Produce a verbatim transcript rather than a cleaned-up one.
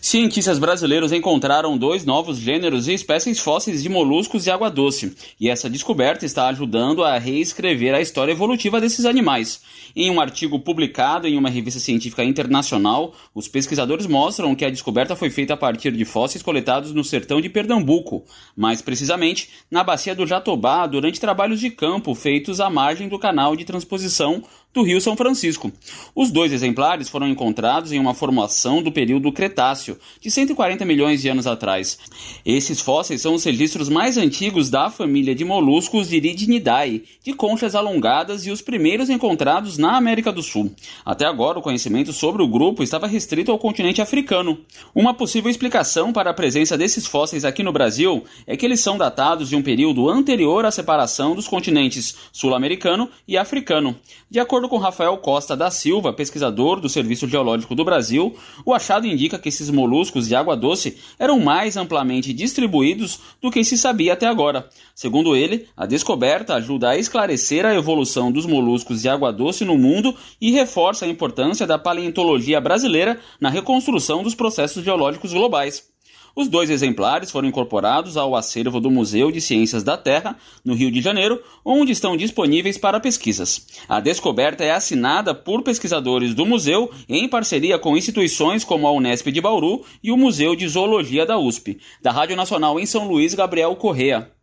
Cientistas brasileiros encontraram dois novos gêneros e espécies fósseis de moluscos de água doce, e essa descoberta está ajudando a reescrever a história evolutiva desses animais. Em um artigo publicado em uma revista científica internacional, os pesquisadores mostram que a descoberta foi feita a partir de fósseis coletados no sertão de Pernambuco, mais precisamente na bacia do Jatobá, durante trabalhos de campo feitos à margem do canal de transposição do Rio São Francisco. Os dois exemplares foram encontrados em uma formação do período Cretáceo, de cento e quarenta milhões de anos atrás. Esses fósseis são os registros mais antigos da família de moluscos de Iridinidae, de conchas alongadas, e os primeiros encontrados na América do Sul. Até agora, o conhecimento sobre o grupo estava restrito ao continente africano. Uma possível explicação para a presença desses fósseis aqui no Brasil é que eles são datados de um período anterior à separação dos continentes sul-americano e africano. De acordo com Rafael Costa da Silva, pesquisador do Serviço Geológico do Brasil, o achado indica que esses moluscos de água doce eram mais amplamente distribuídos do que se sabia até agora. Segundo ele, a descoberta ajuda a esclarecer a evolução dos moluscos de água doce no mundo e reforça a importância da paleontologia brasileira na reconstrução dos processos geológicos globais. Os dois exemplares foram incorporados ao acervo do Museu de Ciências da Terra, no Rio de Janeiro, onde estão disponíveis para pesquisas. A descoberta é assinada por pesquisadores do museu em parceria com instituições como a Unesp de Bauru e o Museu de Zoologia da U S P. Da Rádio Nacional em São Luís, Gabriel Correa.